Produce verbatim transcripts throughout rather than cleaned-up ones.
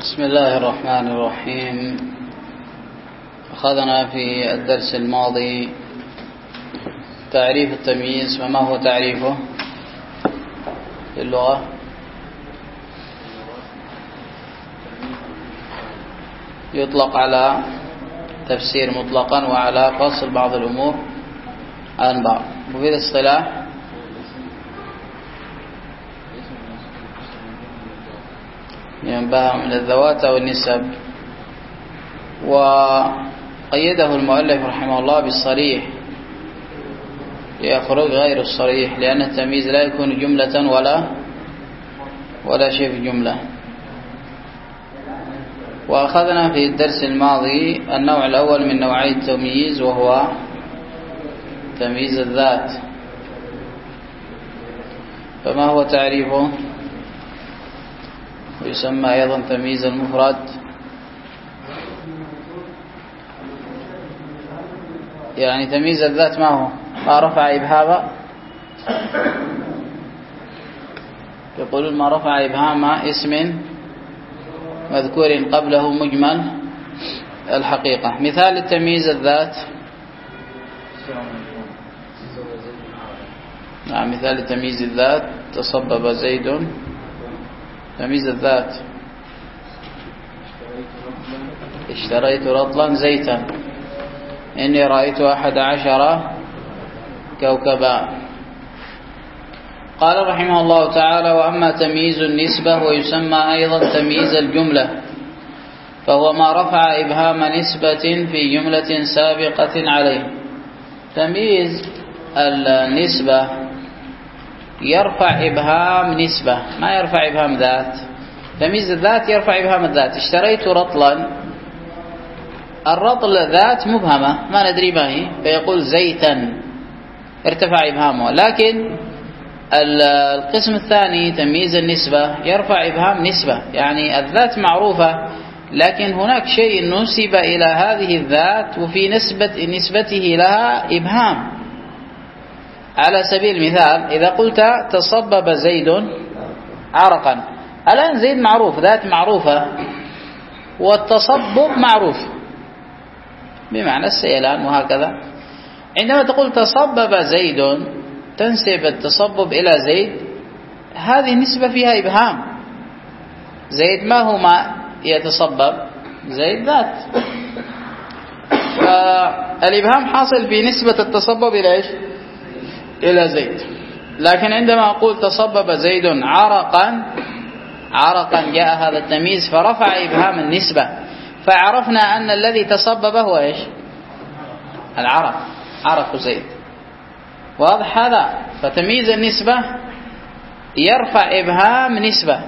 بسم الله الرحمن الرحيم. أخذنا في الدرس الماضي تعريف التمييز. فما هو تعريفه في اللغة؟ يطلق على تفسير مطلقا وعلى فصل بعض الأمور عن بعض. وفي الاصطلاح ينبه من الذوات أو النسب. وقيده المؤلف رحمه الله بالصريح ليخرج غير الصريح، لأن التمييز لا يكون جملة ولا ولا شيء في جملة. وأخذنا في الدرس الماضي النوع الأول من نوعي التمييز، وهو تمييز الذات. فما هو تعريفه؟ ويسمى أيضا تمييز المفرد. يعني تمييز الذات ما هو؟ ما رفع إبهام، يقولون ما رفع إبهام اسم مذكور قبله مجمل الحقيقة. مثال التمييز الذات، نعم، مثال تمييز الذات: تصبب زيد. تمييز الذات: اشتريت رطلا زيتا. إني رأيت أحد عشر كوكبا. قال رحمه الله تعالى: وأما تمييز النسبة ويسمى أيضا تمييز الجملة، فهو ما رفع إبهام نسبة في جملة سابقة عليه. تمييز النسبة يرفع إبهام نسبة، ما يرفع إبهام ذات. تمييز الذات يرفع إبهام الذات. اشتريت رطلا، الرطل ذات مبهمة ما ندري ما هي، فيقول زيتا، ارتفع إبهامه. لكن القسم الثاني تمييز النسبة يرفع إبهام نسبة، يعني الذات معروفة لكن هناك شيء نسب إلى هذه الذات وفي نسبة نسبته لها إبهام. على سبيل المثال إذا قلت تصبب زيد عرقا، الآن زيد معروف، ذات معروفة، والتصبب معروف بمعنى السيلان وهكذا. عندما تقول تصبب زيد تنسب التصبب إلى زيد، هذه النسبة فيها إبهام. زيد ما هو ما يتصبب؟ زيد ذات. فالإبهام حاصل في نسبة التصبب إلى إيش؟ إلى زيد. لكن عندما أقول تصبب زيد عرقا، عرقا جاء هذا التمييز فرفع إبهام النسبة، فعرفنا أن الذي تصبب هو إيش؟ العرق، عرق زيد. واضح هذا؟ فتمييز النسبة يرفع إبهام نسبة.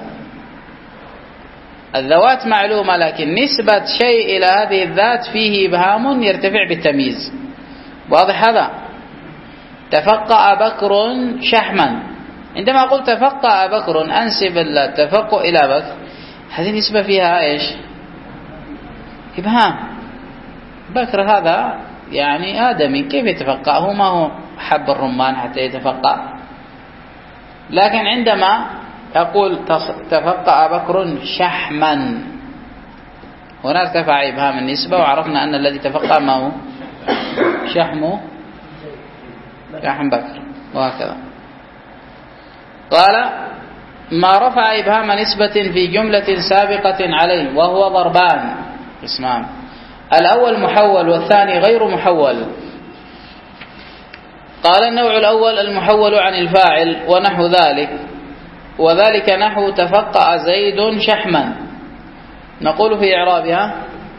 الذوات معلومة، لكن نسبة شيء إلى هذه الذات فيه إبهام يرتفع بالتمييز. واضح هذا؟ تفقأ بكر شحما، عندما أقول تفقأ بكر أنسب التفقؤ إلى بكر، هذه نسبة فيها إيش؟ إبهام. بكر هذا يعني آدمي، كيف يتفقأ؟ هو ما هو حب الرمان حتى يتفقأ. لكن عندما أقول تفقأ بكر شحما، هنا ارتفع إبهام النسبة، وعرفنا أن الذي تفقأ ما هو؟ شحم شحم بكر، وهكذا. قال: ما رفع إبهام نسبة في جملة سابقة عليه، وهو ضربان اسمان: الأول محول والثاني غير محول. قال: النوع الأول المحول عن الفاعل ونحو ذلك، وذلك نحو تفقأ زيد شحما. نقول في إعرابها: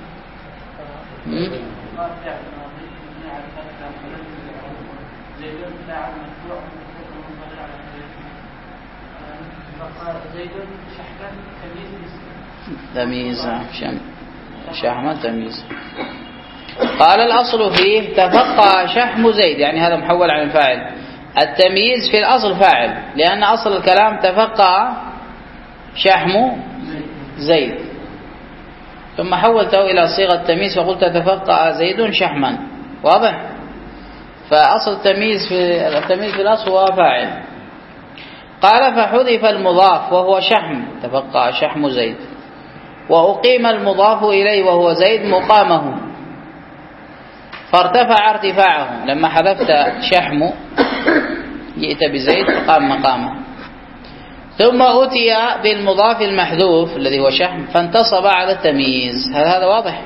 تمييز شحما تمييز. قال: الأصل فيه تفقأ شحم زيد، يعني هذا محول عن الفاعل. التمييز في الأصل فاعل، لأن أصل الكلام تفقأ شحم زيد، ثم حولته إلى صيغة التمييز فقلت تفقأ زيد شحما. واضح؟ فأصل التمييز في التمييز في الأصل هو فاعل. قال: فحذف المضاف وهو شحم، تفقأ شحم زيد. وأقيم المضاف إليه وهو زيد مقامه فارتفع ارتفاعه. لما حذفت شحم جئت بزيد فقام مقامه. ثم أتي بالمضاف المحذوف الذي هو شحم فانتصب على التمييز. هل هذا واضح؟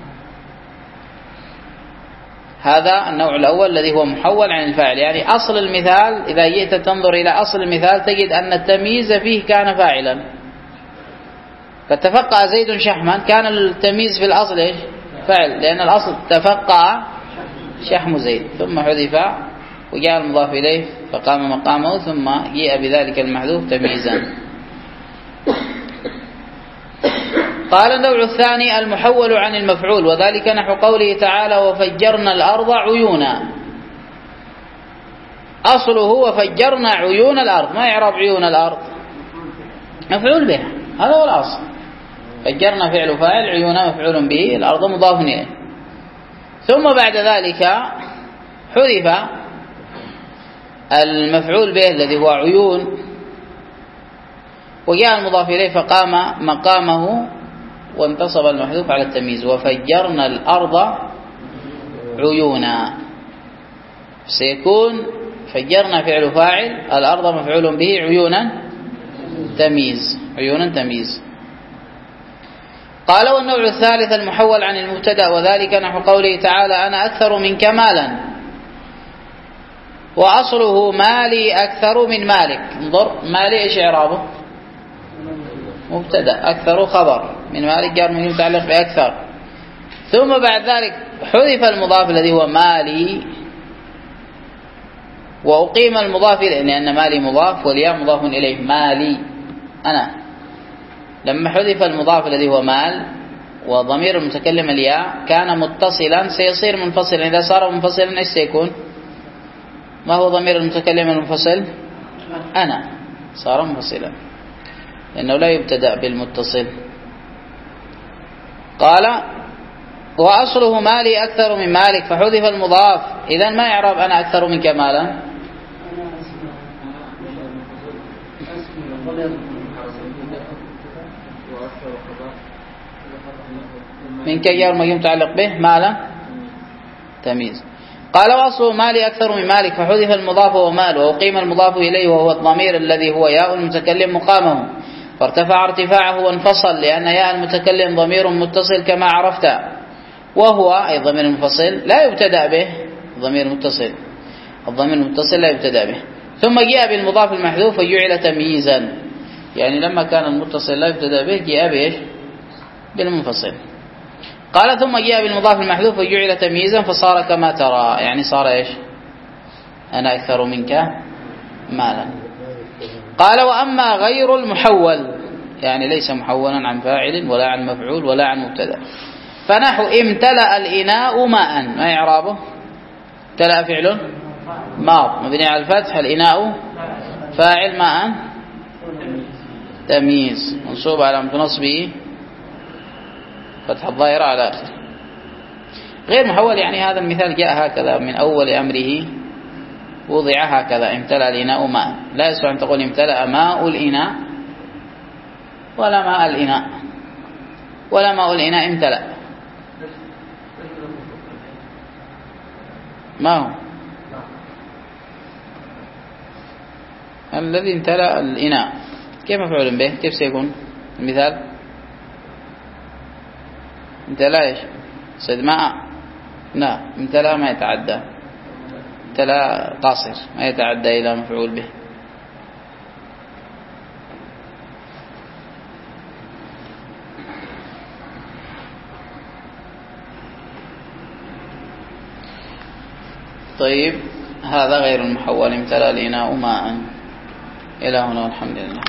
هذا النوع الأول الذي هو محول عن الفاعل. يعني أصل المثال إذا جئت تنظر إلى أصل المثال تجد أن التمييز فيه كان فاعلا. فتفقأ زيد شحما كان التمييز في الأصل إيش؟ فعل، لأن الأصل تفقأ شحم زيد ثم حذف وجاء المضاف إليه فقام مقامه ثم جاء بذلك المحذوف تمييزا. قال النوع الثاني المحول عن المفعول، وذلك نحو قوله تعالى وفجرنا الأرض عيونا. أصله وفجرنا عيون الأرض. ما يعرب عيون الأرض؟ مفعول به، هذا هو الأصل. فجرنا فعل فاعل، عيونا مفعول به، الأرض مضاف إليه. ثم بعد ذلك حذف المفعول به الذي هو عيون وجاء المضاف إليه فقام مقامه وانتصب المحذوف على التمييز. وفجرنا الأرض عيونا سيكون فجرنا فعل فاعل، الأرض مفعول به، عيونا تمييز، عيونا تمييز. قال والنوع الثالث المحول عن المبتدأ، وذلك نحو قوله تعالى أنا أكثر منك مالا. وأصله مالي أكثر من مالك. انظر مالي إيش إعرابه؟ مبتدأ، أكثر خبر، من مالك جار مجرور متعلق بأكثر. ثم بعد ذلك حذف المضاف الذي هو مالي وأقيم المضاف إليه، لأن مالي مضاف والياء مضاف إليه. مالي أنا. لما حذف المضاف الذي هو مال وضمير المتكلم الياء كان متصلا سيصير منفصلا. إذا صار منفصلا إيش سيكون؟ ما هو ضمير المتكلم المنفصل؟ أنا. صار منفصلا لأنه لا يبتدأ بالمتصل. قال وأصله مالي أكثر من مالك فحذف المضاف. إذن ما يعرب أنا أكثر منك مالا؟ من كجار ما يتعلق به مالا تمييز. قال وأصله مالي أكثر من مالك فحذف المضاف ومال وأقيم المضاف إليه وهو الضمير الذي هو ياء المتكلم مقامه فارتفع ارتفاعه وانفصل لأن ياء المتكلم ضمير متصل كما عرفت، وهو أي ضمير منفصل لا يبتدأ به. ضمير متصل، الضمير المتصل لا يبتدأ به. ثم جاء بالمضاف المحذوف وجعل تمييزا. يعني لما كان المتصل لا يبتدأ به جاء بإيش؟ بالمنفصل. قال ثم جاء بالمضاف المحذوف وجعل تمييزا فصار كما ترى. يعني صار إيش؟ أنا أكثر منك مالا. قال وأما غير المحول يعني ليس محولا عن فاعل ولا عن مفعول ولا عن مبتدا، فنحو امتلأ الإناء ماء. ما إعرابه؟ امتلأ فعل ماض مبني على الفتح، الإناء فاعل، ماء تمييز منصوب على نصبه فتح الظاهرة على آخر. غير محول يعني هذا المثال جاء هكذا من أول أمره وضع هكذا امتلأ الإناء ماء. لا يصح أن تقول امتلأ ماء الإناء ولا ماء الإناء ولا ماء الإناء امتلأ. ما هو الذي امتلأ الإناء كيف مفعول به؟ كيف سيكون المثال؟ امتلأ ايش؟ صيد ماء؟ لا، امتلأ ما يتعدى، امتلأ قاصر ما يتعدى إلى مفعول به. طيب هذا غير المحول امتلأ الإناء ماء. إلى هنا والحمد لله.